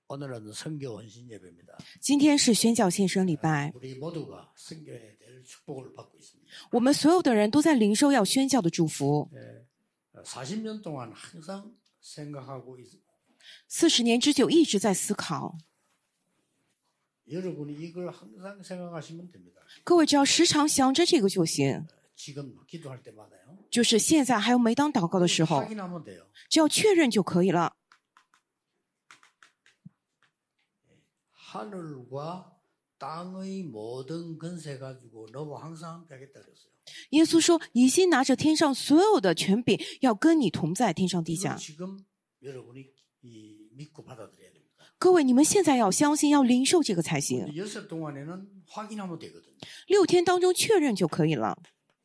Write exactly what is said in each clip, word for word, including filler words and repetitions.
오늘은 선교 헌신 예배입니다. 今天是宣教献身礼拜， 우리 모두가 선교에 대한 축복을 받고 있습니다. 我们所有的人都在领受要宣教的祝福。 사십 년 동안 항상 생각하고 있습니다. 四十年之久一直在思考， 여러분이 이걸 항상 생각하시면 됩니다. 各位只要时常想着这个就行。 지금 기도할 때마다요. 就是现在还有每当祷告的时候， 확인하면 돼요. 只要确认就可以了。 하늘과 땅의 모든 권세 가지고 너와 항상 함께하겠다 그랬어요. 耶稣说：“已经拿着天上所有的权柄，要跟你同在天上地 이걸 下。 지금 여러분이 이 믿고 받아들여야 됩니다. 各位，你们现在要相信，要领受这个才行。 여섯 동안에는 확인하면 되거든요. 六天当中确认就可以了。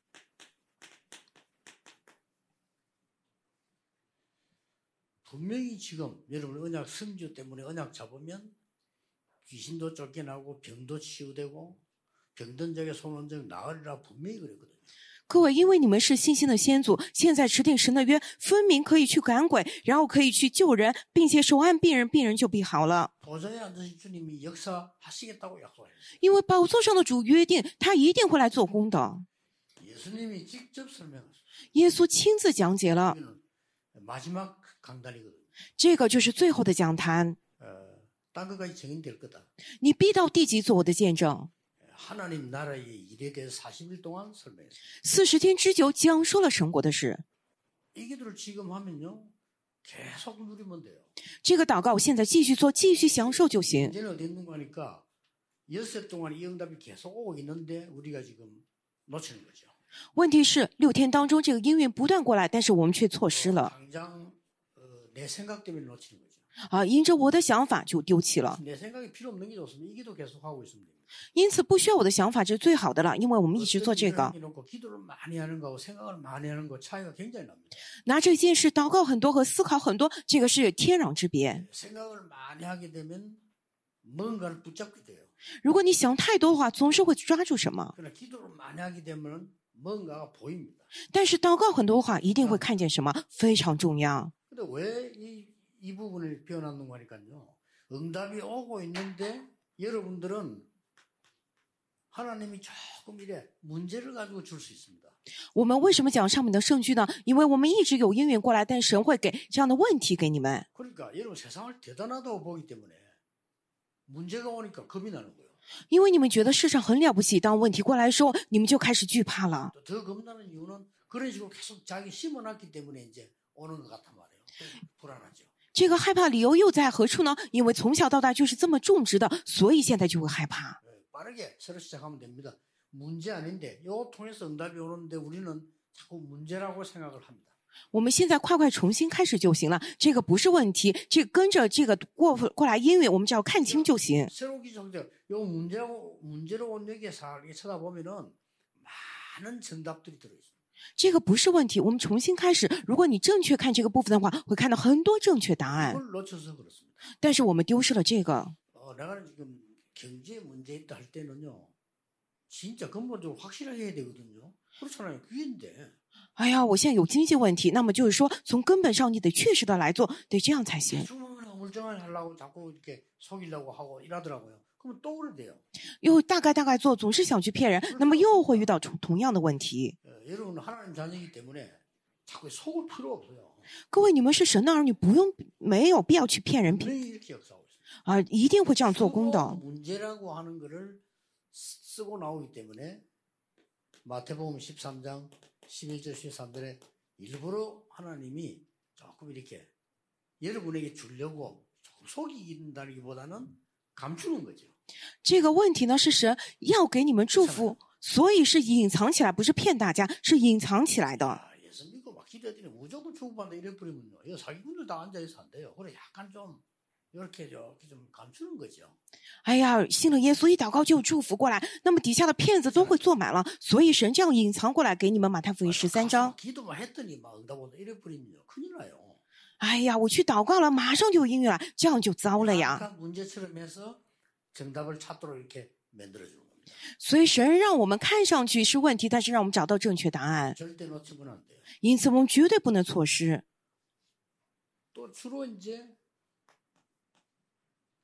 분명히 지금 여러분 언약 성주 때문에 언약 잡으면 귀신도 쫓겨나고 병도 치유되고 병든 자에게 손원적 나으리라 분명히 그랬거든요. 各位，因为你们是信心的先祖，现在持定神的约，分明可以去赶鬼，然后可以去救人，并且手按病人，病人就必好了。 보좌에 앉으신 주님이 역사하시겠다고 약속하셨어요. 因为宝座上的主约定，他一定会来做工的。 예수님이 직접 설명하셨어요. 耶稣亲自讲解了， 이거는 마지막 강단이거든요. 这个就是最后的讲坛。 어, 딴 것까지 정인될 거다. 你必到地极做我的见证。 하나님 나라의 일에 대해서 사십 일 동안 설명했어요. 四十天之久讲述了神国的事。 이 기도를 지금 하면요. 계속 누리면 돼요. 这个祷告现在继续做，继续享受就行。 문제는 어디 있는 거니까 엿새 동안 이 응답이 계속 오고 있는데 우리가 지금 놓치는 거죠. 问题是六天当中这个应允不断过来，但是我们却错失了 당장 어, 내 생각 때문에 놓치는 거죠. 啊！因着我的想法就丢弃了， 내 생각이 필요 없는 게 좋습니다. 이 기도 계속 하고 있으면 됩니다. 因此不需要我的想法，这是最好的了，因为我们一直做这个。 놓고 기도를 많이 하는 거하고 생각을 많이 하는 거 차이가 굉장히 납니다. 拿这件事祷告很多和思考很多，这个是天壤之别。 생각을 많이 하게 되면 뭔가를 붙잡게 돼요. 如果你想太多的话，总是会抓住什么； 그러나 기도를 많이 하게 되면 뭔가가 보입니다. 但是祷告很多的话，一定会看见什么，非常重要。 근데 왜 이 이 부분을 표현하는 거니까요. 응답이 오고 있는데 여러분들은 하나님이 조금 이래 문제를 가지고 줄 수 있습니다. 我们为什么讲上面的圣句呢？因为我们一直有应允过来，但神会给这样的问题给你们。 그러니까 여러분 세상을 대단하다고 보기 때문에 문제가 오니까 겁이 나는 거예요. 因为你们觉得世上很了不起，当问题过来的时候，你们就开始惧怕了。 더 겁나는 이유는 그런 식으로 계속 자기 심어놨기 때문에 이제 오는 것 같단 말이에요. 불안하죠. 这个害怕理由又在何处呢？因为从小到大就是这么种植的，所以现在就会害怕。 빠르게 새로 시작하면 됩니다. 문제 아닌데 이거 통해서 응답이 오는데 우리는 자꾸 문제라고 생각을 합니다. 我们现在快快重新开始就行了，这个不是问题，这个跟着这个过过来音乐，我们只要看清就行。 새로 기정적 요 문제로 문제로 온 여기에 살게 쳐다보면은 많은 정답들이 들어 있어요. 这个不是问题，我们重新开始。如果你正确看这个部分的话，会看到很多正确答案。 그걸 놓쳐서 그렇습니다. 但是我们丢失了这个。 어, 내가 지금 경제 문제 있다 할 때는요, 진짜 근본적으로 확실하게 해야 되거든요. 그렇잖아요. 귀인데. 哎呀，我现在有经济问题，那么就是说，从根本上你得确实的来做，得这样才行。 주문을 물정을 하려고 자꾸 이렇게 속이려고 하고 이러더라고요. 그러면 또 그래 돼요. 又大概大概做，总是想去骗人，那么又会遇到同同样的问题。 어, 여러분은 하나님 자녀이기 때문에 자꾸 속을 필요 없어요. 各位，你们是神的儿女，不用没有必要去骗人 분명히 이렇게 역사하고 있어요. 啊，一定会这样做工 쓰고 的。 문제라고 하는 거를 쓰고 나오기 때문에 마태복음 십삼 장 십일 절 십삼 절에 일부러 하나님이 조금 이렇게 여러분에게 주려고 조금 속이긴다기보다는 감추는 거죠. 这个问题呢，是神要给你们祝福，所以是隐藏起来，不是骗大家，是隐藏起来的。 아, 예수 믿고 막 기도했더니 무조건 축복받는다 이래 버리면요. 이거 사기꾼들 다 앉아있어 안 돼요. 그래 약간 좀 이렇게 이렇게 좀 감추는 거죠. 哎呀，信了耶稣一祷告就有祝福过来，那么底下的骗子都会坐满了，所以神这样隐藏过来给你们马太福音十三章。 기도만 했더니 막 응답 온다 이래 버리면요. 큰일 나요. 哎呀，我去祷告了，马上就有应允了，这样就糟了呀。 약간 문제처럼 해서 정답을 찾도록 이렇게 만들어주는 겁니다. 所以神让我们看上去是问题，但是让我们找到正确答案。 절대 놓치면 안 돼요. 因此，我们绝对不能错失。 또 주로 이제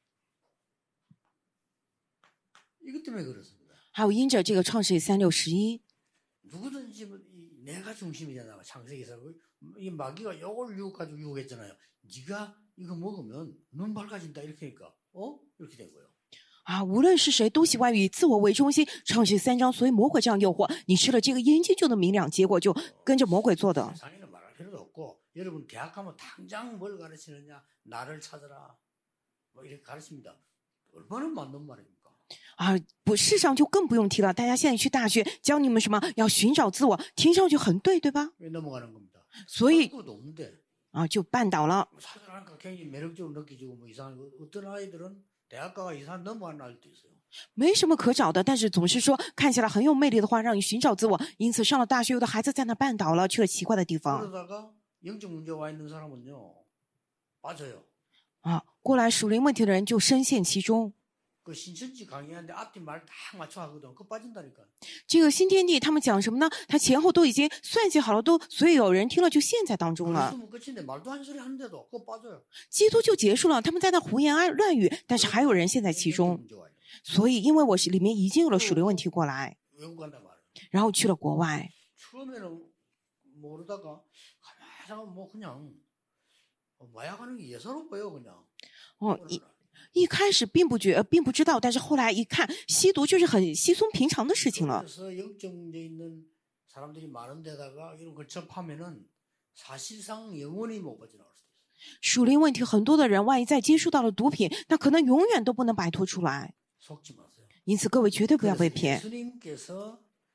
이것 때문에 그렇습니다. 还有因着这个创世纪三六十一， 누구든지 뭐 이 내가 중심이잖아. 창세기에서 이 마귀가 이걸 유혹가지고 유혹했잖아요. 네가 이거 먹으면 눈 밝아진다 이렇게 하니까 어 이렇게 된 거예요. 啊，无论是谁都喜欢以自我为中心。创世纪三章，所以魔鬼这样诱惑你，吃了这个眼睛就能明亮，结果就跟着魔鬼做的。 세상에는 말할 필요도 없고 여러분 대학 가면 당장 뭘 가르치느냐 나를 찾아라 뭐 이렇게 가르칩니다. 얼마나 맞는 말입니까? 啊，不，世上就更不用提了。大家现在去大学教你们什么要寻找自我，听上去很对，对吧？ 왜 넘어가는 겁니다. 所以 것도 없는데 啊，就绊倒了。 찾아라니까 굉장히 매력적으로 느껴지고 뭐 이상한 거. 어떤 아이들은 대학가가 이상한 넘어가는 아이도 있어요. 没什么可找的，但是总是说看起来很有魅力的话，让你寻找自我。因此，上了大学，有的孩子在那绊倒了，去了奇怪的地方。 그러다가 영적 문제 와 있는 사람은요 빠져요. 啊，过来属灵问题的人就深陷其中。 그 신천지 강의하는데 앞뒤 말 딱 맞춰 하거든. 그거 빠진다니까. 这个新天地他们讲什么呢？他前后都已经算计好了，都所以有人听了就陷在当中了。 그랬으면 끝인데 말도 한 소리 하는데도 그거 빠져요. 基督就结束了，他们在那胡言乱语，但是还有人陷在其 영적 中。 문제 와 있는. 所以，因为我是里面已经有了属灵问题过来， 외국 간단 말이에요. 然后去了国外。 처음에는 모르다가 가만히 뭐 그냥 마약하는 게 예사롭고요 그냥. 哦，一一开始并不觉，呃并不知道，但是后来一看，吸毒就是很稀松平常的事情了。 그래서 영적 문제 있는 사람들이 많은 데다가 이런 걸 접하면은 사실상 영원히 못 빠져나올 수도 있어요. 属灵问题很多的人，万一再接触到了毒品，那可能永远都不能摆脱出来。 속지 마세요. 因此，各位绝对不要被 그래서 骗。 예수님께서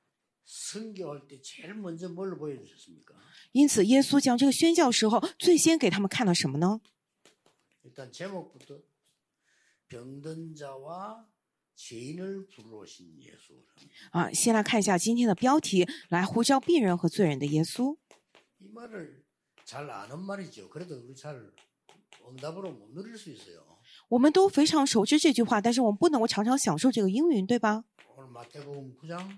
선교할 때 제일 먼저 뭘 보여주셨습니까? 因此，耶稣将这个宣教时候，最先给他们看了什么呢？ 일단 제목부터 병든 자와 죄인을 부르신 예수. 啊，先来看一下今天的标题，来呼召病人和罪人的耶稣。 이 말을 잘 아는 말이죠. 그래도 우리 잘 응답으로 못 누릴 수 있어요. 我们都非常熟知这句话，但是我们不能够常常享受这个应允，对吧？ 오늘 마태복음 구 장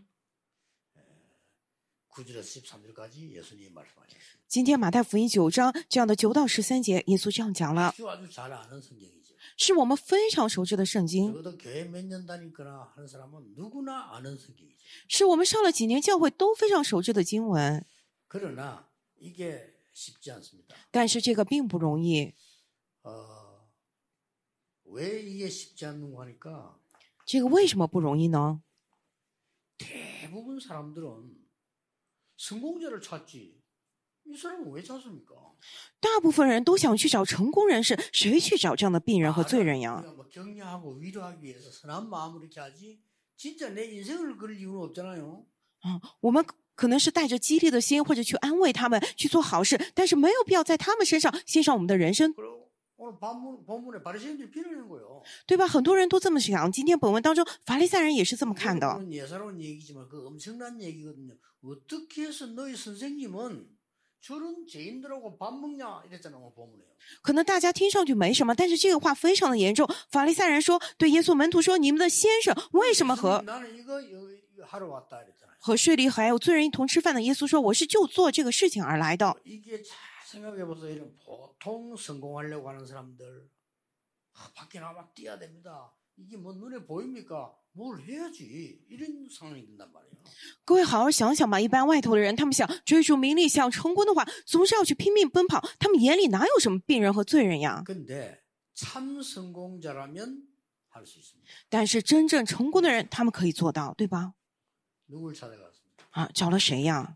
구 절에서 십삼 절까지 예수님이 말씀하셨습니다. 今天马太福音九章这样的九到十三节，耶稣这样讲了， 아주 아주 잘 아는 성경이죠. 是我们非常熟知的圣经， 적어도 교회 몇 년 다니거나 하는 사람은 누구나 아는 성경이죠. 是我们上了几年教会都非常熟知的经文。 그러나 이게 쉽지 않습니다. 但是这个并不容易。 어, 왜 이게 쉽지 않는가 하니까 这个为什么不容易呢？ 대부분 사람들은 성공자를 찾지 이 사람은 왜 찾습니까? 大部分人都想去找成功人士，谁去找这样的病人和罪人呀？ 우리가 뭐 격려하고 위로하기 위해서 선한 마음으로 이렇게 하지 진짜 내 인생을 그릴 이유는 없잖아요. 啊，我们可能是带着激励的心，或者去安慰他们，去做好事，但是没有必要在他们身上献上我们的人生， 그리고 오늘 본문, 본문에 바리새인들이 비난하는 거예요. 对吧？很多人都这么想。今天本文当中，法利赛人也是这么看的。 그건 예사로운 얘기지만 그 엄청난 얘기거든요. 어떻게 해서 너희 선생님은 저런 죄인들하고 밥 먹냐 이랬잖아요. 본문에요. 可能大家听上去没什么，但是这个话非常的严重。法利赛人说，对耶稣门徒说：“你们的先生为什么和 나는 이거, 이거, 이거 하러 왔다 이랬잖아요. 和税吏还有罪人一同吃饭的？”耶稣说：“我是就做这个事情而来的。 이게 잘 생각해 보세요. 이런 보통 성공하려고 하는 사람들 아, 밖에 나가면 뛰어야 됩니다. 이게 뭐 눈에 보입니까? 뭘 해야지 이런 상황이 된단 말이에요. ” 各位好好想想吧，一般外头的人，他们想追逐名利、想成功的话，总是要去拼命奔跑。他们眼里哪有什么病人和罪人呀？ 근데 참 성공자라면 할 수 있습니다. 但是真正成功的人，他们可以做到，对吧？ 누굴 찾아갔습니까? 啊，找了谁呀？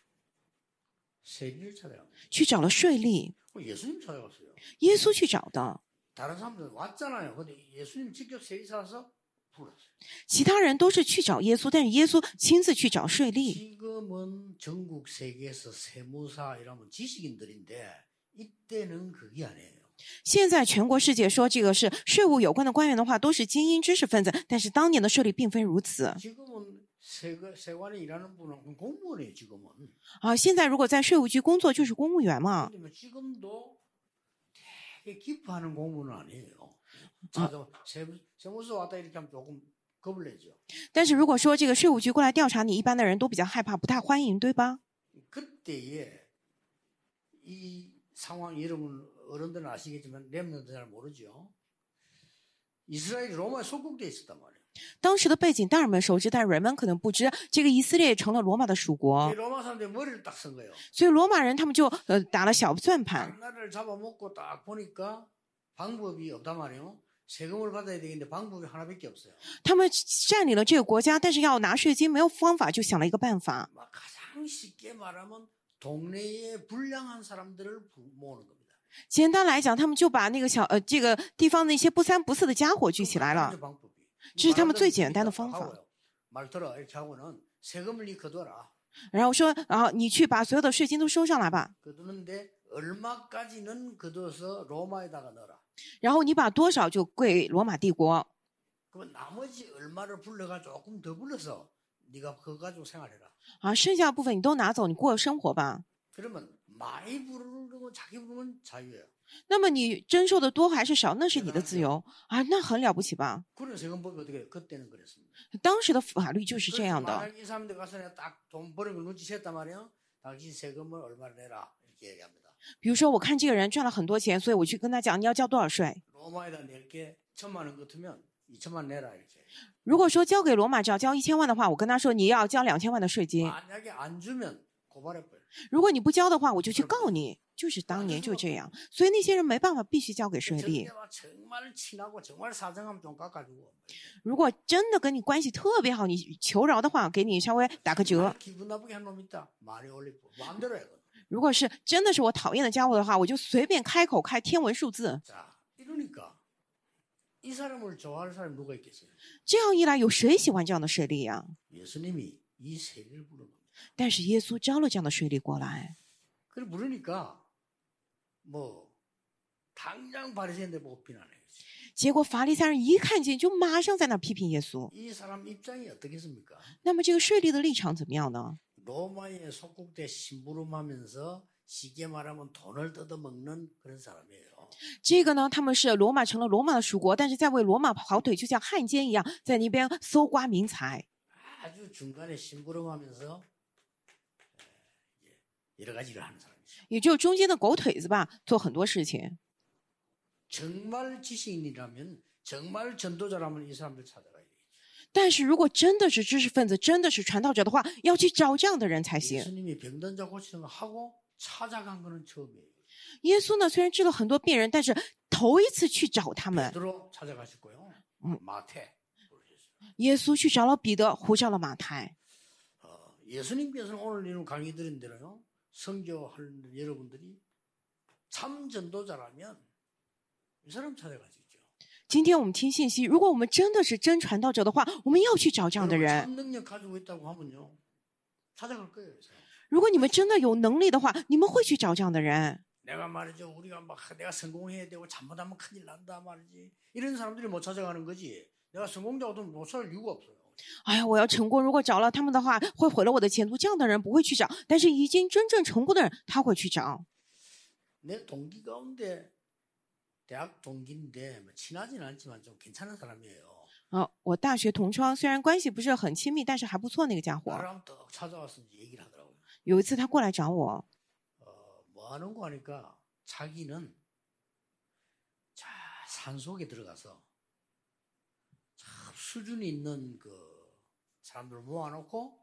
세리를 찾아갑니다. 去找了税吏， 예수님 찾아갔어요. 耶稣去找的。 다른 사람들 왔잖아요. 근데 예수님 직접 세리 찾아서 불렀어요. 其他人都是去找耶稣，但是耶稣亲自去找税吏。 지금은 전국 세계에서 세무사 이라면 지식인들인데 이때는 그게 아니에요. 现在全国世界说这个是税务有关的官员的话，都是精英知识分子，但是当年的税吏并非如此 지금은 세관, 세관에 일하는 분은 공무원이에요. 지금은. 啊。现在如果在税务局工作，就是公务员嘛。 근데 뭐 지금도 되게 기뻐하는 공무원은 아니에요. 자주 세무, 세무서 왔다 이렇게 하면 조금 겁을 내죠. 但是如果说这个税务局过来调查你，一般的人都比较害怕，不太欢迎，对吧？ 그때에 이 상황 여러분 어른들은 아시겠지만 렘넌트 잘 모르죠. 이스라엘이 로마에 속국돼 있었단 말이에요. 当时的背景大人们熟知，但人们可能不知，这个以色列成了罗马的属 이 国， 로마 사람들이 머리를 딱 쓴 거예요. 所以罗马人他们就呃打了小算盘， 나라를 잡아먹고 딱 보니까 방법이 없단 말이에요. 세금을 받아야 되겠는데 방법이 하나밖에 없어요. 他们占领了这个国家，但是要拿税金没有方法，就想了一个办法。 막 가장 쉽게 말하면 동네에 불량한 사람들을 부- 모으는 겁니다. 简单来讲，他们就把那个小呃这个地方那些不三不四的家伙聚起来了， 그 방법이. 这是他们最 말하는 简单的 딱 方法。 하고요. 말 들어 이렇게 하고는 세금을 니 거둬라. 然后说，啊，你去把所有的税金都收上来吧， 거두는데 얼마까지는 거둬서 로마에다가 넣어라. 然后你把多少就归罗马帝国， 그러면 나머지 얼마를 불러가 조금 더 불러서 네가 그거 가지고 생활해라. 啊，剩下的部分你都拿走，你过生活吧。 그러면 많이 부르고 자기 부르면 자유예요. 那么你征收的多还是少，那是你的自由啊，那很了不起吧？ 그런 세금법이 어떻게 그때는 그랬습니다. 当时的法律就是这 그래서 样的。 만약 이 사람들 가서 내가 딱 돈 버는 걸 눈치챘단 말이에요. 당신 세금을 얼마를 내라 이렇게 얘기합니다. 比如说，我看这个人赚了很多钱，所以我去跟他讲你要交多少税。 로마에다 낼게 천만 원 같으면 이천만 내라 이렇게. 如果说交给罗马只要交一千万的话，我跟他说你要交两千万的税金。 만약에 안 주면 고발해버려. 如果你不交的话，我就去告你。就是当年就这样，所以那些人没办法，必须交给税吏。 정말 정말 친하고 정말 사정하면 좀 깎아주고. 如果真的跟你关系特别好，你求饶的话，给你稍微打个折。 기분 나쁘게 한 놈 있다. 많이 올리고 마음대로 해. 如果是真的是我讨厌的家伙的话，我就随便开口开天文数字。 자, 이러니까 이 사람을 좋아할 사람이 누가 있겠어요? 这样一来，有谁喜欢这样的税吏啊？ 예수님이 이 세리를 부른 겁니다. 但是耶稣招了这样的税吏过来， 그래 부르니까 뭐 당장 바리새인들 보고 비난해요. 结果法利赛人一看见，就马上在那批评耶稣。 이 사람 입장이 어떻겠습니까? 那么这个税吏的立场怎么样呢？ 로마의 속국대 심부름하면서 쉽게 말하면 돈을 뜯어먹는 그런 사람이에요. 这个呢，他们是罗马成了罗马的属国，但是在为罗马跑腿，就像汉奸一样，在那边搜刮民财。 아주 중간에 심부름하면서 여러 가지를 하는 사람이죠. 也就中间的狗腿子吧，做很多事情。 정말 지식인이라면 정말 전도자라면 이 사람들 찾아가야 돼요. 但是如果真的是知识分子，真的是传道者的话，要去找这样的人才行。 예수님이 병든 자 고치는 거 하고 찾아간 거는 처음이에요. 耶稣呢，虽然治了很多病人，但是头一次去找他们。 베드로 찾아가셨고요. 음. 마태 부르셨어요. 耶稣去找了彼得，呼召了马太。 어, 예수님께서는 오늘 이런 강의 드린 대로요. 선교하는 여러분들이 참 전도자라면 이 사람 찾아가시죠. 今天我们听信息，如果我们真的是真传道者的话，我们要去找这样的 여러분 人。 참 능력 가지고 있다고 하면요. 찾아갈 거예요. 이 사람. 如果你们真的有能力的话，你们会去找这样的人。 내가 말이죠. 우리가 막 내가 성공해야 되고 잘못하면 큰일 난다 말이지. 이런 사람들이 못 찾아가는 거지. 내가 성공자거든 못 찾을 이유가 없어요. 哎呀，我要成功，如果找了他们的话，会毁了我的前途。这样的人不会去找，但是已经真正成功的人，他会去找。 내 동기 가운데 대학 동기인데 뭐 친하지는 않지만 좀 괜찮은 사람이에요. 啊，我大学同窗，虽然关系不是很亲密，但是还不错。那个家伙 나랑 떡 찾아와서 이제 얘기를 하더라고요. 有一次他过来找我， 어, 뭐 하는 거 하니까 자기는 자 산속에 들어가서 참 수준이 있는 그 사람들을 모아놓고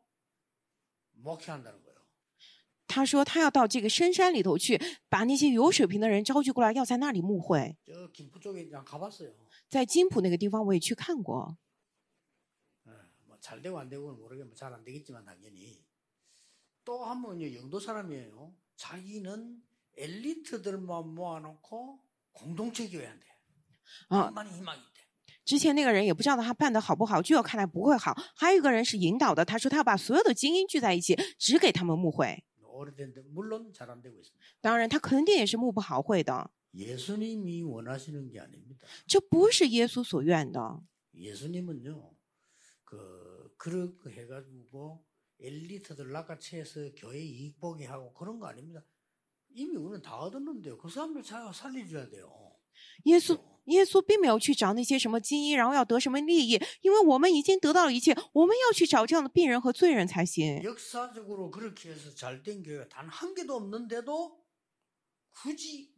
목회한다는 거예요. 他说他要到这个深山里头去，把那些有水平的人招聚过来，要在那里牧会。 저 김포 쪽에 그냥 가봤어요. 在金浦那个地方，我也去看过。 예, 뭐 잘 되고 안 되고는 모르겠지만 잘 안 되겠지만 당연히 또 한 번요 영도 사람이에요. 자기는 엘리트들만 모아놓고 공동체 교회한대. 아. 많이 희망이 있대. 之前那个人也不知道他办得好不好，就要看来不会好。还有一个人是引导的，他说他要把所有的精英聚在一起，只给他们牧会。 오래된데 물론 잘 안 되고 있습니다. 当然，他肯定也是牧不好会的。 예수님이 원하시는 게 아닙니다. 这不是耶稣所愿的。 예수님은요, 그 그렇게 해가지고 엘리트들 낚아채서 교회 이익 보게 하고 그런 거 아닙니다. 이미 우리는 다 얻었는데요. 그 사람들 잘 살려줘야 돼요. 耶稣耶稣并没有去找那些什么精英，然后要得什么利益，因为我们已经得到了一切，我们要去找这样的病人和罪人才行。 역사적으로 그렇게 해서 잘된 교회가 단 한 개도 없는데도 굳이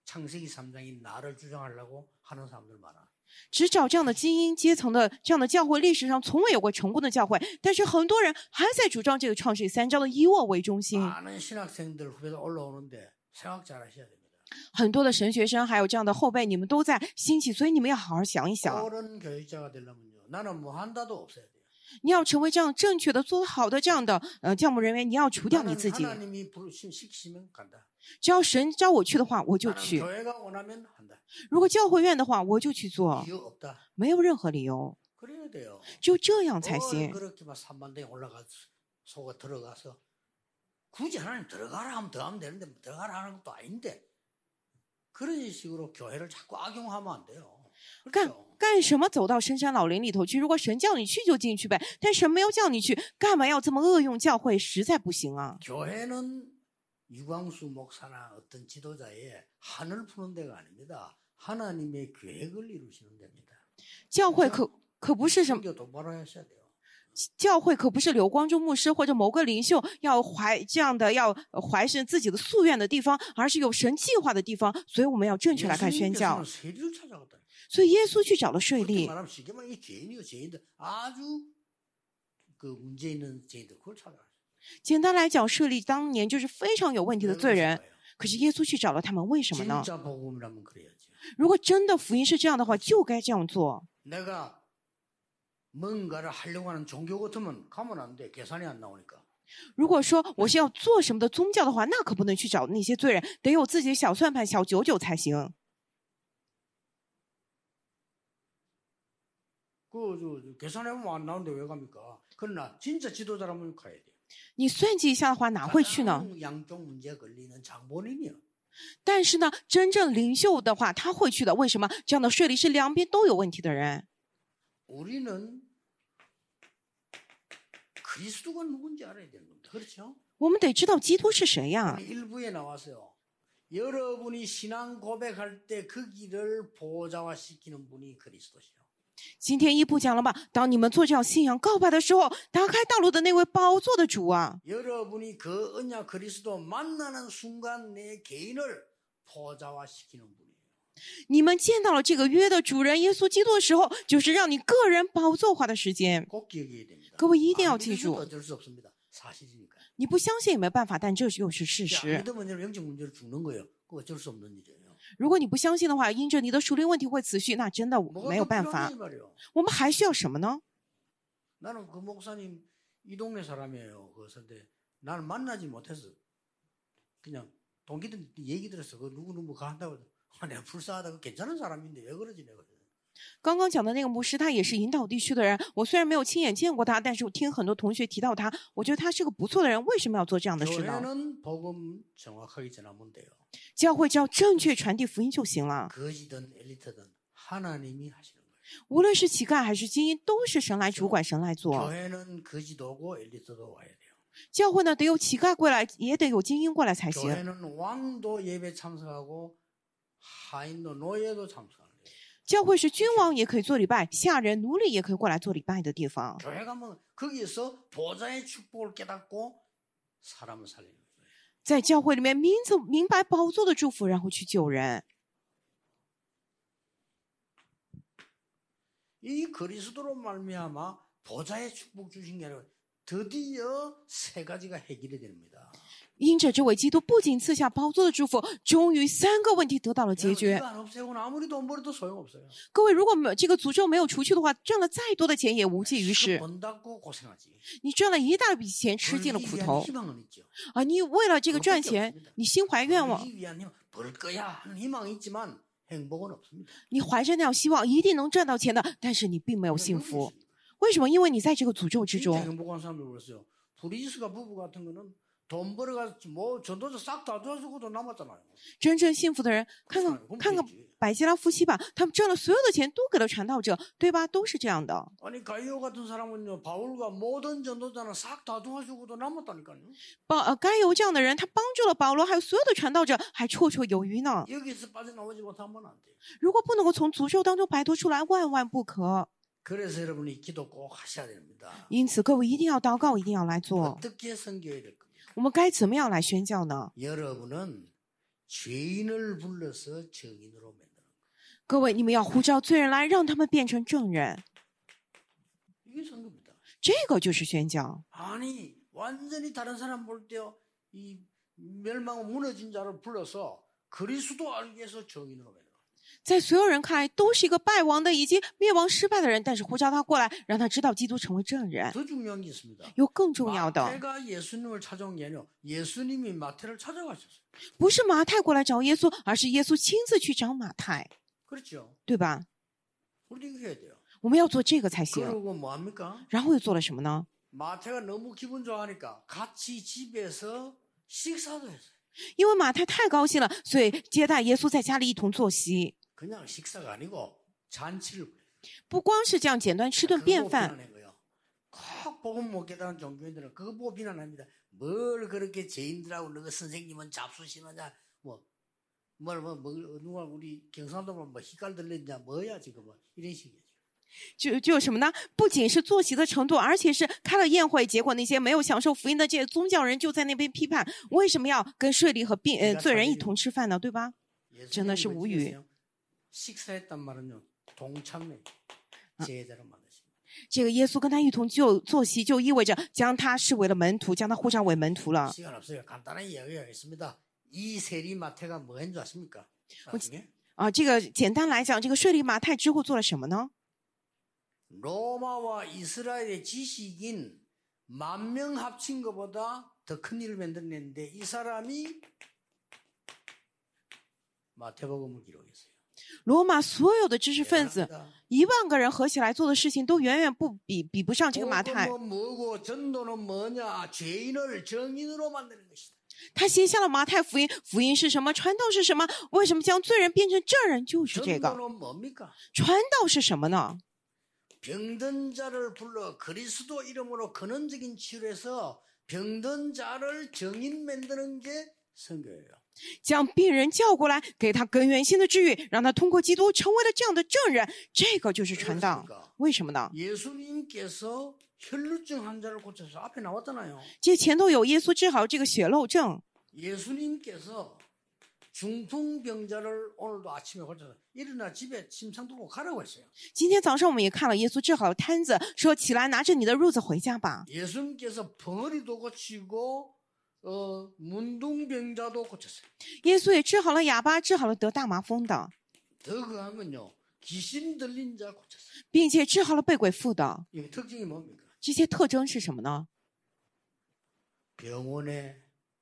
창세기 삼 장이 나를 주장하려고 하는 사람들 많아. 只找这样的精英阶层的这样的教会，历史上从未有过成功的教会，但是很多人还在主张这个创世记三章的以我为中心。 많은 신학생들 후배도 올라오는데 생각 잘 하셔야 됩니다. 很多的神学生还有这样的后辈，你们都在兴起，所以你们要好好想一想。 옳은 교육자가 되려면요, 나는 뭐 한다도 없어야 돼요. 你要成为这样正确的、做得好的这样的呃教牧人员，你要除掉你 나는 自己。 하나님이 부르심 시키시면 간다. 只要神召我去的话，我就 나는 去； 교회가 원하면 한다. 如果教会愿的话，我就去做， 이유 없다. 没有任何理由， 그래야 돼요. 只有这样才 어, 行。 그렇게 막 삼만대에 올라가 속아 들어가서 굳이 하나님 들어가라 하면 더 하면 되는데 들어가라 하는 것도 아닌데 그런 식으로 교회를 자꾸 악용하면 안 돼요. 干 그렇죠? 干什么走到深山老林里头去？如果神叫你去就进去呗，但神没有叫你去，干嘛要这么恶用教会？实在不行啊！ 교회는 유광수 목사나 어떤 지도자의 한을 푸는 데가 아닙니다. 하나님의 계획을 이루시는 데입니다. 教会可可不是什么， 성교 똑바로 하셔야 돼요. 教会可不是刘光中牧师或者某个领袖要怀这样的要呃怀是自己的夙愿的地方，而是有神计划的地方。所以我们要正确来看宣教。 예수님께서는 세리를 찾아갔다. 所以耶稣去找了税 그렇게 吏， 말하면 쉽게 말하면 이 죄인이요, 죄인들 아주 그 문제 있는 죄인들 그걸 찾아갔어요. 简单来讲，税吏当年就是非常有问题的罪人。可是耶稣去找了他们，为什么呢？ 진짜 복음이라면 그래야지. 如果真的福音是这样的话，就该这样做。 내가 뭔가를 하려고 하는 종교 같으면 가면 안 돼. 계산이 안 나오니까. 如果说我是要做什么的宗教的话，那可不能去找那些罪人，得有自己的小算盘、小九九才行。 그, 저, 저, 계산해보면 안 나오는데 왜 갑니까? 그러나 진짜 지도자라면 가야 돼요. 你算计一下的话，哪会去呢？ 가장 양쪽 문제 걸리는 장본인이요. 但是呢，真正领袖的话，他会去的。为什么？这样的税吏是两边都有问题的人。 우리는 그리스도가 누군지 알아야 되는 겁니다. 그렇죠? 我们得知道基督是谁呀？ 일부에 나왔어요. 여러분이 신앙 고백할 때 그 길을 보좌화시키는 분이 그리스도시요. 今天一部讲了吧？当你们做这样信仰告白的时候，打开道路的那位宝座的主啊！ 여러분이 그 언약 그리스도 만나는 순간 내 개인을 보좌화시키는 분이에요. 你们见到了这个约的主人耶稣基督的时候，就是让你个人宝座化的时间。 꼭 기억해야 됩니다. 各位一定要 안 记 믿으셔도 住， 어쩔 수 없습니다. 사실이니까. 你不相信也没办法，但这就是事 안 实。 믿으면 영적 문제로 죽는 거예요. 그거 어쩔 수 없는 일이에요. 如果你不相信的话，因着你的属灵问题会死去，那真的 뭐가 没有 더 办法 필요하냐 이 。 말이에요. 我们还需要什么呢？ 나는 그 목사님 이 동네 사람이에요. 그런데 나는 만나지 못해서 그냥 동기들 얘기 들었어. 그 누구 누구 가 한다고. 아, 내가 불쌍하다. 그 괜찮은 사람인데 왜 그러지 내가. 刚刚讲的那个牧师，他也是引导地区的人。我虽然没有亲眼见过他，但是我听很多同学提到他，我觉得他是个不错的人。为什么要做这样的事呢？ 교회는 복음 정확하게 전하면 돼요. 教会只要正确传递福音就行了。 거지든 엘리트든 하나님이 하시는 거예요. 无论是乞丐还是精英，都是神来主管，神来做。 교회는 거지도 오고 엘리트도 와야 돼요. 教会呢，得有乞丐过来，也得有精英过来才行。 교회는 왕도 예배 참석하고 하인도 노예도 참석하는 거예요. 教会是君王也可以做礼拜，下人奴隶也可以过来做礼拜的地方。 교회 가면 거기에서 보좌의 축복을 깨닫고 사람을 살리는 거예요. 在教会里面明走明白宝座的祝福，然后去救人。 이 그리스도로 말미암아 보좌의 축복 주신 게 아니라 드디어 세 가지가 해결이 됩니다. 因着这位基督不仅赐下宝座的祝福，终于三个问题得到了解决。 이거 안 없애고는 아무리 돈 벌어도 소용없어요. 各位，如果没这个诅咒没有除去的话，赚了再多的钱也无济于事。 번다고 고생하지. 你赚了一大笔钱，吃尽了 벌기 苦 위한 头 희망은 있죠. 啊！你为了这个赚钱，你心怀愿望， 벌기 위한 희망, 벌 거야 하는 희망이 있지만 행복은 없습니다. 你怀着那样希望，一定能赚到钱的，但是你并没有幸福。为什么？因为你在这个诅咒之 진짜 中。 행복한 사람들 그랬어요. 브리스가 부부 같은 거는 돈 벌어가 뭐 전도자 싹 다 도와주고도 남았잖아요. 真正幸福的人，看看看看百基拉夫妻吧，他们赚了所有的钱都给了传道者，对吧？都是这样的。 아니 가이오 같은 사람은요 바울과 모든 전도자는 싹 다 도와주고도 남았다니까요. 保呃，该有这样的人，他帮助了保罗，还有所有的传道者，还绰绰有余呢。 여기서 빠져나오지 못하면 안 돼요. 如果不能够从诅咒当中摆脱出来，万万不可。 그래서 여러분이 기도 꼭 하셔야 됩니다. 因此，各位一定要祷告，一定要来做。 어떻게 선교해야 될 겁니까? 我们该怎么样来宣教呢？ 여러분은 죄인을 불러서 정인으로 만드는 거예요. 各位，你们要呼召罪人来，让他们变成证人， 이게 선교입니다. 这个就是宣教。 아니 완전히 다른 사람 볼 때요 이 멸망 무너진 자를 불러서 그리스도 알기 위해서 정인으로 만드는 거예요. 在所有人看来都是一个败亡的以及灭亡失败的人，但是呼召他过来，让他知道基督成为证人。 더 중요한 게 있습니다. 有更重要的， 마태가 예수님을 찾아온 게 아니라 예수님이 마태를 찾아가셨어요. 不是马太过来找耶稣，而是耶稣亲自去找马太， 그렇죠. 对吧？ 우리도 이거 해야 돼요. 我们要做这个才行。 그러고 뭐 합니까? 然后又做了什么呢？ 마태가 너무 기분 좋아하니까 같이 집에서 식사도 했어요. 因为马太太高兴了，所以接待耶稣在家里一同坐席。 그냥 식사가 아니고 잔치를 부려요. 不光是这样简单吃顿 그거 便 보고 饭， 비난한 거예요. 꼭 복음 못 깨달은 종교인들은 그거 보고 비난합니다. 뭘 그렇게 죄인들하고 너가 선생님은 잡수시느냐 뭐 뭘 뭐 뭐 누가 우리 경상도 뭐 희깔 들렸냐 뭐야 지금 뭐 이런 식이죠. 就就什么呢？不仅是坐席的程度，而且是开了宴会，结果那些没有享受福音的这些宗教人就在那边批判，为什么要跟税吏和病呃罪人一同吃饭呢？对吧？ 真的是无语。 식사했단 말은요 동참매 제자로 만드십니다. 这个耶稣跟他一同就坐席，就意味着将他视为了门徒，将他呼召为门徒了。 시간 없어요. 간단하게 이야기하겠습니다. 이 세리 마태가 뭐 했는 줄 아십니까? 나중에? 啊，这个简单来讲，这个税吏马太之后做了什么呢？ 로마와 이스라엘의 지식인 만 명 합친 것보다 더 큰 일을 만들어냈는데 이 사람이 마태복음을 기록했어요. 罗马所有的知识分子 대단합니다. 一万个人合起来做的事情，都远远不比比不上这个马太。 복음은 뭐고 전도는 뭐냐? 죄인을 정인으로 만드는 것이다. 他写下了马太福音，福音是什么？传道是什么？为什么将罪人变成证人？就是这个。 전도는 뭡니까? 传道是什么呢？ 병든 자를 불러 그리스도 이름으로 근원적인 치료해서 병든 자를 정인 만드는 게 선교예요. 将病人叫过来，给他根源性的治愈，让他通过基督成为了这样的证人，这个就是传道。为什么呢？ 예수님께서 혈루증 환자를 고쳐서 앞에 나왔잖아요. 这前头有耶稣治好这个血漏症， 예수님께서 중풍병자를 오늘도 아침에 고쳐서 일어나 집에 침상 두고 가라고 했어요. 今天早上我们也看了耶稣治好了瘫子，说起来拿着你的褥子回家吧。 예수님께서 벙어리도 고치고 어, 문둥병자도 고쳤어요. 耶稣也治好了哑巴，治好了得大麻风的， 더 그하면요 귀신 들린 자 고쳤어요. 并且治好了被鬼附的。 이 특징이 뭡니까? 这些特征是什么呢？ 병원에서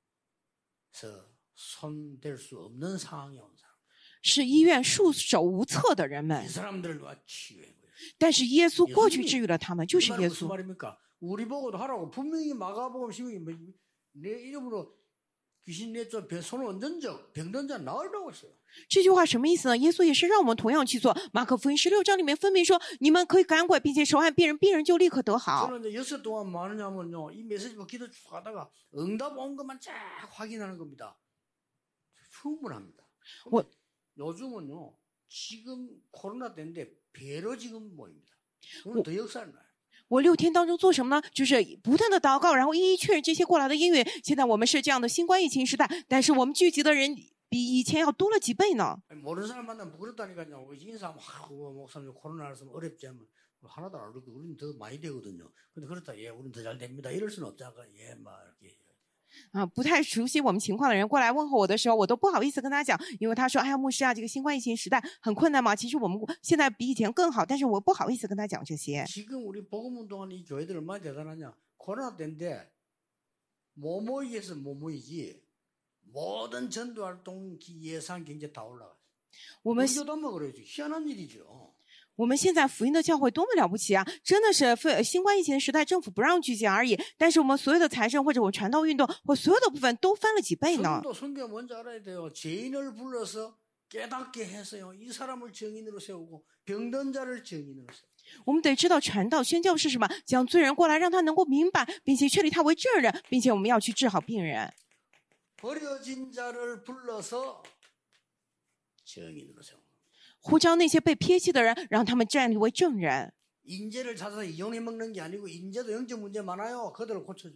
손댈 수 없는 상황에 온 사람. 是医院束手无策的人 이 们， 사람들을 와 치유한 거예요. 但是耶稣过去治愈了他们，就 이 是 말은 耶 무슨 稣。 말입니까? 우리 보고도 하라고 분명히 마가복음 십육이 뭐, 내 이름으로 귀신 내쫓아 손을 얹은 적 병든 자 나으라고 했어요. 这句话什么意思呢？耶稣也是让我们同样去做。马可福音十六章里面分明说，你们可以赶鬼，并且手按病人，病人就立刻得好。 저는 이제 여섯 동안 뭐 하느냐면요, 이 메시지 뭐 기도 쭉 하다가 응답 온 것만 쫙 확인하는 겁니다. 충분합니다. 뭐- 요즘은요, 지금 코로나 때인데 배로 지금 모입니다. 오늘 더 역사를 나요. 我六天当中做什么呢？就是不断的祷告，然后一一确认这些过来的因缘。现在我们是这样的新冠疫情时代，但是我们聚集的人比以前要多了几倍呢。 아니, 모르는 사람 만나면 부끄럽다니까요. 인사하면 하, 그거 목사님 코로나라서 어렵지 않으면 하나도 안 어렵고 우리는 더 많이 되거든요. 근데 그렇다, 예, 우리는 더 잘 됩니다. 이럴 수는 없잖아. 예, 막 이렇게. 啊，不太熟悉我们情况的人过来问候我的时候，我都不好意思跟他讲，因为他说：“哎呀，牧师啊，这个新冠疫情时代很困难嘛。”其实我们现在比以前更好，但是我不好意思跟他讲这些。 지금 우리 복음운동하는 이 교회들 얼마나 대단하냐. 코로나 때인데 뭐 모이겠어 뭐 모이지. 모든 전도활동 예산 경제 다 올라갔어요. 我们 우리 교도 한번 그러지. 희한한 일이죠. 我们现在福音的教会多么了不起啊！真的是非新冠疫情的时代，政府不让聚集而已，但是我们所有的财政或者我们传道运动或所有的部分都翻了几倍呢。 성도 선교 뭔지 알아야 돼요. 죄인을 불러서 깨닫게 해서요. 이 사람을 정인으로 세우고 병든 자를 정인으로 세우고. 我们得知道传道宣教是什么，将罪人过来，让他能够明白，并且确立他为证人，并且我们要去治好病人。 버려진 자를 불러서 정인으로 세우고. 呼召那些被撇弃的人，让他们站立为证人。 인재를 찾아서 이용해 먹는 게 아니고 인재도 영적 문제 많아요. 그들을 고쳐주는 거예요.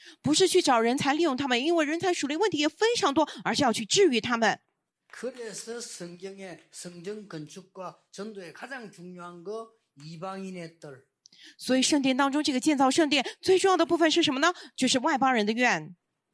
不是去找人才利用他们，因为人才属灵问题也非常多，而是要去治愈他们。 그래서 성경의 성전 건축과 전도의 가장 중요한 거 이방인의 뜰. 所以圣殿当中这个建造圣殿最重要的部分是什么呢？就是外邦人的院。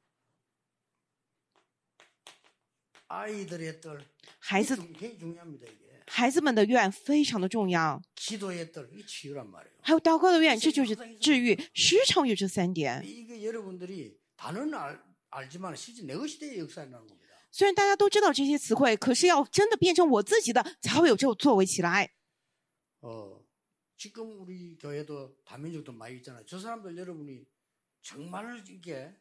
아이들의 뜰. 孩子 굉장히 중요합니다, 이게. 孩子们的愿非常的重要， 기도의 뜰, 이게 치유란 말이에요. 还有祷告的愿，这就是治愈，时常有这三点。 이게 여러분들이 단어는 알, 알지만 실제 내 것이 돼 역사라는 겁니다. 虽然大家都知道这些词汇，可是要真的变成我自己的，才会有这种作为起来。 어, 지금 우리 교회도 다민족도 많이 있잖아요. 저 사람들 여러분이 정말 이게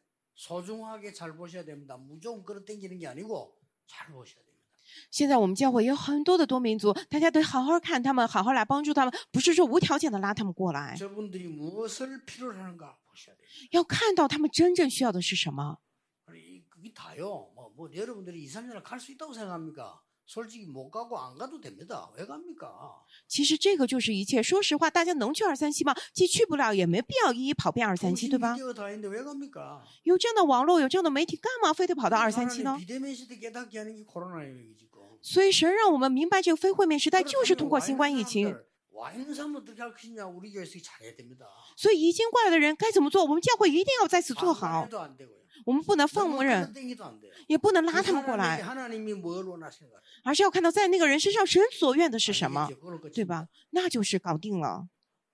소중하게 잘 보셔야 됩니다. 무조건 끌어당기는 게 아니고 잘 보셔야 됩니다. 现在我们教会也有很多的多民族，大家得好好看他们，好好来帮助他们，不是说无条件的拉他们过来， 저분들이 무엇을 필요로 하는가 보셔야 돼요. 要看到他们真正需要的是什么。 아니, 그게 다요. 뭐, 뭐 여러분들이 이, 삼 년을 갈 수 있다고 생각합니까? 솔직히 못 가고 안 가도 됩니다. 왜 갑니까? 其实这个就是一切。说实话，大家能去二三七吗？既去不了，也没必要一一跑遍二三七，对吧？ 미디어가 다 있는데 왜 갑니까? 有这样的网络，有这样的媒体，干嘛非得跑到二三七呢？ 비대면 시대 깨닫게 하는 게 코로나예요, 지금. 所以神让我们明白，这个非会面时代就是通过新冠疫情。 와 있는 사람 어떻게 할 것이냐 우리 교회에서 잘해야 됩니다. 所以已经过来的人该怎么做？我们教会一定要在此做好。 해도 안 되고요. 我们不能放任， 땡기도 안 돼요. 也不能 그 拉他们过 사람에게 来， 하나님이 뭘 원하시는가? 而是要看到在那个人身上神所愿的是什么， 이제 그걸 끝입니다. 对吧？那就是搞定了。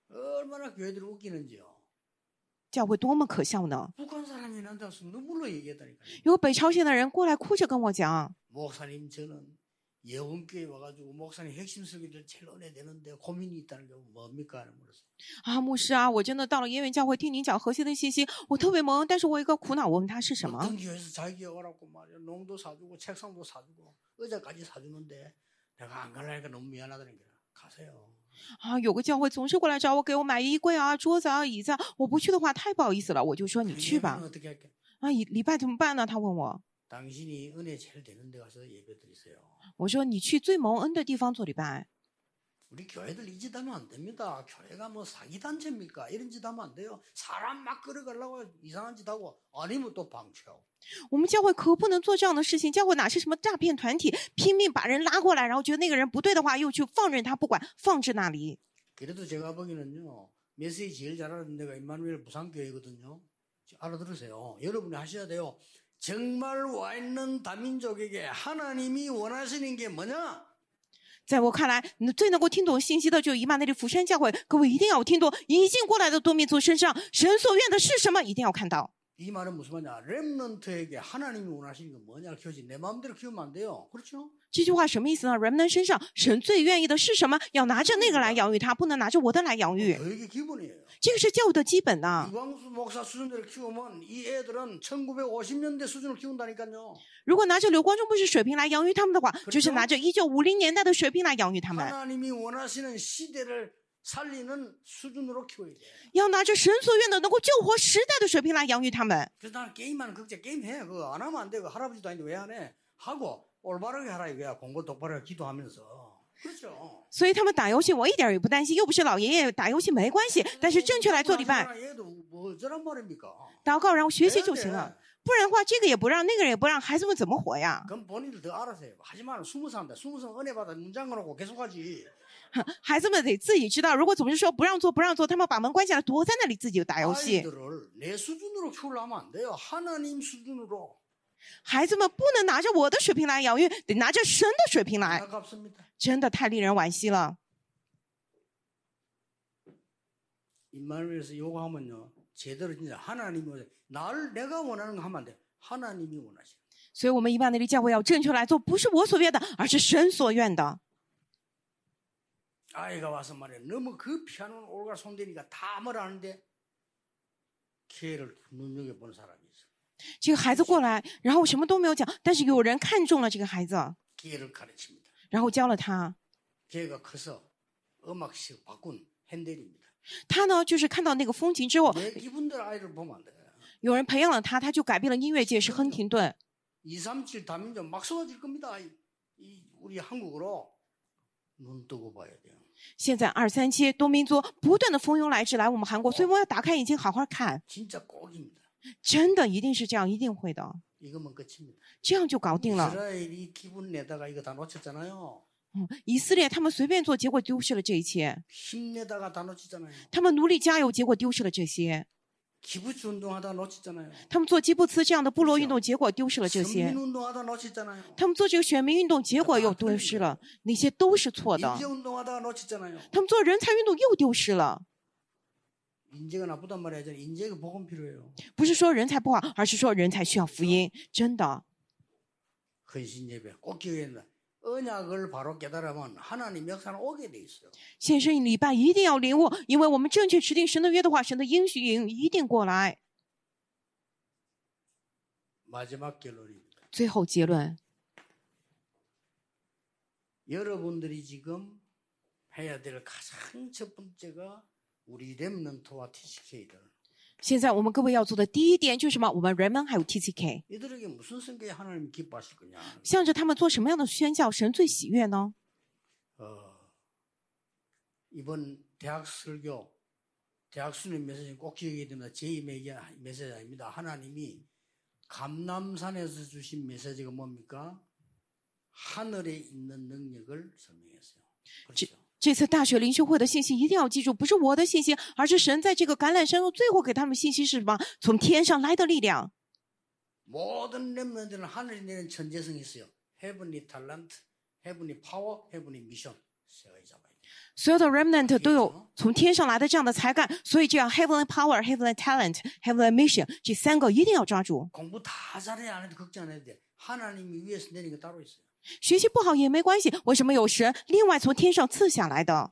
얼마나 교회들이 웃기는지요. 教会多么可笑呢？ 북한 사람이 나한테 와서 눈물로 얘기했다니까요. 有北朝鲜的人过来哭着跟我讲， 목사님 저는 예원교회 와가지고 목사님 핵심 설교들 제일 은혜 되는데 고민이 있다는 게 뭡니까? 물었어요. 啊，牧师啊，我真的到了耶园教会听您讲核心的信息，我特别蒙恩，但是我有一个苦恼，我问他是什么？ 어떤 교회에서 자기 오라고 말이야. 농도 사주고 책상도 사주고 의자까지 사주는데 내가 안 갈라니까 너무 미안하다니까. 가세요. 啊，有个教会总是过来找我，给我买衣柜啊、桌子啊、椅子啊，我不去的话太不好意思了，我就说你去吧。 어떻게 할게? 啊，礼礼拜怎么办呢？他问我， 당신이 은혜 제일 되는 데 가서 예배 드리세요. 我说你去最蒙恩的地方做礼拜。 우리 교회들 이 짓 하면 안 됩니다. 교회가 뭐 사기단체입니까? 이런 짓 하면 안 돼요. 사람 막 끌어가려고 이상한 짓 하고 아니면 또 방치하고. 我们教会可不能做这样的事情，教会哪是什么诈骗团体，拼命把人拉过来，然后觉得那个人不对的话，又去放任他不管，放置那里。 그래도 제가 보기에는요. 메시지 제일 잘하는 데가 임마누엘 부산교회거든요. 알아들으세요. 여러분이 하셔야 돼요. 정말 와 있는 다민족에게 하나님이 원하시는 게 뭐냐? 在我看来，最能够听懂信息的就以马内利釜山教会。各位一定要听懂，已经过来的多民族身上，神所愿的是什么，一定要看到。 이 말은 무슨 말이냐? 렘넌트에게 하나님이 원하시는 건 뭐냐? 키우지 내 마음대로 키우면 안 돼요. 그렇죠? 这句话什么意思呢 ？Remnant 身上，神最愿意的是什么？要拿着那个来养育他，不能拿着我的来养育。 교육의 기본이에요. 这个是教育的基本的。 이광수 목사 수준대로 키우면 이 애들은 천구백오십 년대 수준을 키운다니까요. 如果拿着刘光中牧师水平来养育他们的话，就是拿着一九五零年代的水平来养育他们。 하나님이 원하시는 시대를 살리는 수준으로 키워야 돼. 要拿着神所愿的能够救活时代的水平来养育他们。 그래서 나는 게임하는 극제 게임 해. 그거 안 하면 안 돼. 그 할아버지도 아닌데 왜 안 해? 하고 올바르게 하라 이거야. 공부 똑바로 해. 기도하면서. 그렇죠. 所以他们打游戏，我一点也不担心，又不是老爷爷，打游戏没关系。但是正确来做礼拜、 얘도 뭐 어쩌란 말입니까? 祷告，然后学习就行了。不然的话，这个也不让，那个人也不让，孩子们怎么活呀？ 그럼 본인들 더 알아서 해요. 하지만 스무 살인데 스무 살 은혜 받아 문 잠궈놓고 계속하지. 孩子们得自己知道，如果总是说不让做不让做，他们把门关起来，躲在那里自己打游戏。 아이들을 내 수준으로 키우려면 안 돼요. 하나님 수준으로. 孩子们不能拿着我的水平来养育，得拿着神的水平来。 아깝습니다. 真的太令人惋惜了。 임마누엘에서 요구하면요. 제대로 진짜 하나님이 나를 내가 원하는 거 하면 안 돼. 하나님이 원하시는. 所以我们一般的教会要正确来做，不是我所愿的，而是神所愿的。 아이가 와서 말이야. 너무 그 피아노 올가 손대니까 다 뭐라 하는데 기회를 눈여겨본 사람이 있어. 这个孩子过来，然后什么都没有讲，但是有人看中了这个孩子， 기회를 가르칩니다. 然后教了他。 기회가 커서 음악식 바꾼 핸델입니다. 他呢，就是看到那个风琴之后， 내 기분대로 아이를 보면 안 돼. 有人培养了他，他就改变了音乐界，是亨廷顿。 이삼칠 다민족 막 쏟아질 겁니다. 이, 이 우리 한국으로 눈 뜨고 봐야 돼요. 现在二三七多民族不断的蜂拥来至来我们韩国，所以我们要打开眼睛好好看。 진짜 꼭입니다. 真的一定是这样，一定会的， 이거면 끝입니다. 这样就搞定了。 이스라엘이 기분 내다가 이거 다 놓쳤잖아요. 嗯，以色列他们随便做，结果丢失了这一切； 힘내다가 다 놓치잖아요. 他们努力加油，结果丢失了这些； 기부츠 운동하다 놓치잖아요. 他们做基布茨这样的部落运动，结果丢失了这些； 선민 운동하다 놓치잖아요. 他们做这个选民运动，结果又丢失了，那些都是错的。 인재 운동하다가 놓치잖아요. 他们做人才运动又丢失了， 인재가 나쁘단 말이 아니라 인재가 복음 필요해요. 不是说人才不好，而是说人才需要福音，真的。 헌신 예배 꼭 기억해야 된다. 언약을 바로 깨달으면 하나님 역사는 오게 돼 있어요. 献身礼拜一定要领悟，因为我们正确持定神的约的话，神的应许一定过来。 마지막 결론입니다. 最后结论， 여러분들이 지금 해야 될 가장 첫 번째가 우리 렘넌트와 티씨케이들. 现在我们各位要做的第一点就是什么？我们 Raymond 还有 T C K， 이들에게 무슨 성격에 하나님 기뻐하실 거냐? 向着他们做什么样的宣教，神最喜悦呢？ 어, 이번 대학 설교, 대학 수련 메시지는 꼭 기억해야 됩니다. 제이 메시지 아닙니다. 하나님이 감남산에서 주신 메시지가 뭡니까? 하늘에 있는 능력을 설명했어요. 그렇죠? 这次大学灵修会的信息一定要记住，不是我的信息，而是神在这个橄榄山上最后给他们信息是什么？从天上来的力量。 모든 렘넌트는 하늘에 내는 천재성이 있어요. heavenly talent, heavenly power, heavenly mission. 세 가지 잡아야 돼요. 所有的 remnant 都有从天上来的这样的才干，所以这样 heavenly power, heavenly talent, heavenly mission 这三个一定要抓住。 공부 다 잘해 안 해도 걱정 안 해도 돼. 하나님이 위에서 내린 거 따로 있어요. 学习不好也没关系，为什么有神另外从天上赐下来的？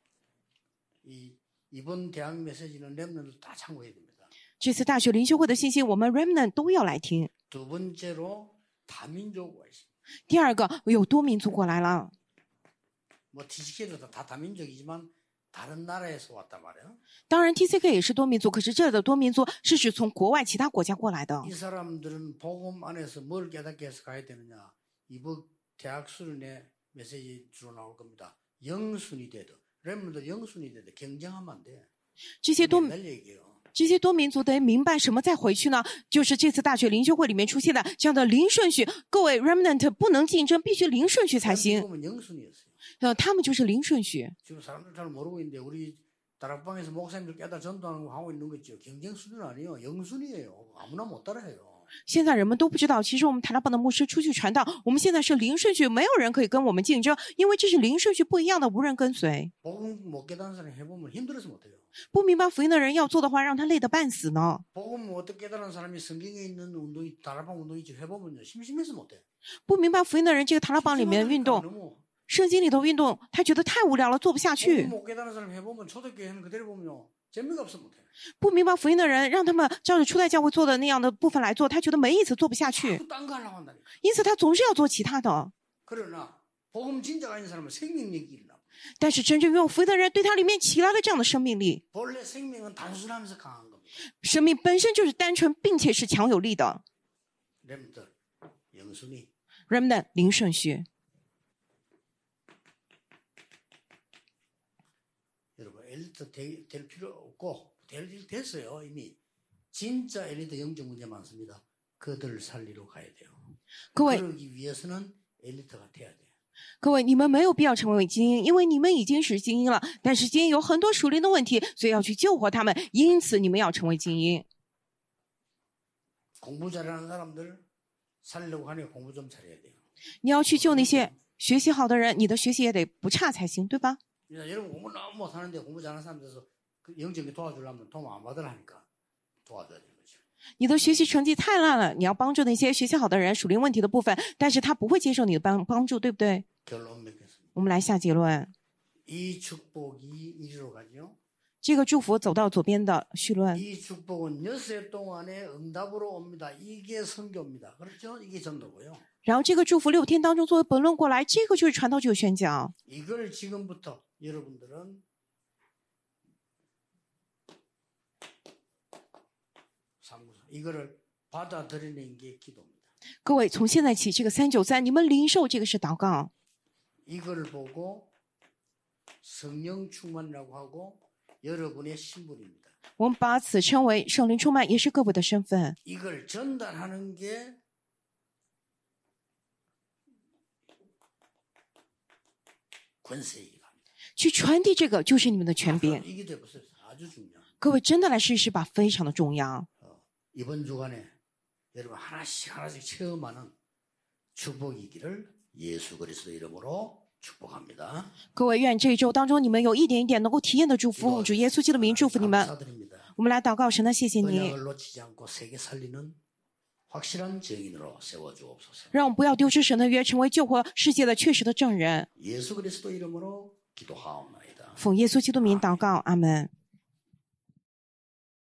이 이번 대학 메시지는 렘넌트 다 참고해야 됩니다. 这次大学灵修会的信息，我们 remnant 都要来听。 두 번째로 다민족과 있습니다. 第二个，有多民族过来了。 뭐 티씨케이도 다, 다 다민족이지만 다른 나라에서 왔단 말이에요. 当然 T C K 也是多民族，可是这儿的多民族是指从国外其他国家过来的。 이 사람들은 복음 안에서 뭘 깨닫게 해서 가야 되느냐. 이번 대학 수련의 메시지 주로 나올 겁니다. 영순이 되도 렘넌트 영순이 되도 경쟁하면 안 돼. 这些多 맨날 얘기해요. 这些多民族得明白什么再回去呢？就是这次大学灵修会里面出现的这样的零顺序。各位 remnant 不能竞争，必须零顺序才行。 보면 영순이었어요. 呃，他们就是零顺序。 지금 사람들 잘 모르고 있는데 우리 다락방에서 목사님들 깨달아 전도하는 거 하고 있는 거 있죠. 경쟁 수준 아니에요. 영순이에요. 아무나 못 따라해요. 现在人们都不知道，其实我们台拉邦的牧师出去传道，我们现在是零顺序，没有人可以跟我们竞争，因为这是零顺序不一样的，无人跟随。 복음 못 깨닫는 사람 해보면 힘들어서 못해요. 不明白福音的人要做的话，让他累得半死呢。 복음 못 깨달은 사람이 성경에 있는 운동이 다락방 운동이 해보면요 심심해서 못해. 不明白福音的人，这个台拉邦里面运动， 너무 圣经里头运动，他觉得太无聊了，做不下 복음 去。 못 깨달은 사람 해보면 초대교회는 그대로 보면요 재미가 없어 못해. 不明白福音的人，让他们照着初代教会做的那样的部分来做，他觉得没意思，做不下去， 딴 거 하려고 한다니까. 因此他总是要做其他的。 그러나 복음 진짜가 있는 사람은 생명력이 일어나. 但是真正拥有福音的人，对他里面起来了这样的生命力， 본래 생명은 단순하면서 강한 겁니다. 生命本身就是单纯并且是强有力的。 렘들 영순이 remnant 零顺序， 여러분 엘리트 되- 될 필요 없고 될 일 됐어요 이미. 진짜 엘리트 영적 문제 많습니다. 그들 살리러 가야 돼요. 各位 그러기 위해서는 엘리트가 돼야 돼요. 各位，你们没有必要成为精英，因为你们已经是精英了。但是精英有很多属灵的问题，所以要去救活他们，因此你们要成为精英。 공부 잘하는 사람들 살리려고 하니 공부 좀 잘해야 돼요. 你要去救那些学习好的人，你的学习也得不差才行，对吧？ 그러니까 여러분 공부 너무 못하는데 공부 잘하는 사람들에서 그 영적인 도와주려면 도움 안 받으라 하니까 도와줘야 되는 거죠. 你的学习成绩太烂了，你要帮助那些学习好的人属灵问题的部分，但是他不会接受你的帮帮助，对不对？ 결론 맺겠습니다. 我们来下结论。 이 축복이 이리로 가죠. 这个祝福走到左边的绪论， 이 축복은 여세 동안에 응답으로 옵니다. 이게 선교입니다. 그렇죠? 이게 전도고요. 然后这个祝福六天当中作为本论过来，这个就是传道，就是宣讲。 이걸 지금부터 여러분들은 삼구사 이거를 받아들이는 게 기도입니다. 各位，从现在起，这个三九三，你们领受这个是祷告。 이걸 보고 성령 충만이라고 하고 여러분의 신분입니다. 我们把此称为圣灵充满，也是各位的身份。 이걸 전달하는 게 권세이다. 去传递这个就是你们的权柄。 이게 되보세요. 아주 중요한. 各位真的来试一试吧，非常的重要。 어, 이번 주간에 여러분 하나씩 하나씩 체험하는 축복이기를 예수 그리스도 이름으로 축복합니다. 各位，愿这一周当中你们有一点一点能够体验的祝福，主耶稣基督的名祝福你们。 감사드립니다. 我们来祷告神呢，谢谢你， 언약을 놓치지 않고 세계 살리는 확실한 증인으로 세워주옵소서. 让我们不要丢失神的约，成为救活世界的确实的证人。 예수 그리스도 이름으로 기도하옵나이다. 奉耶稣基督名祷告，阿门。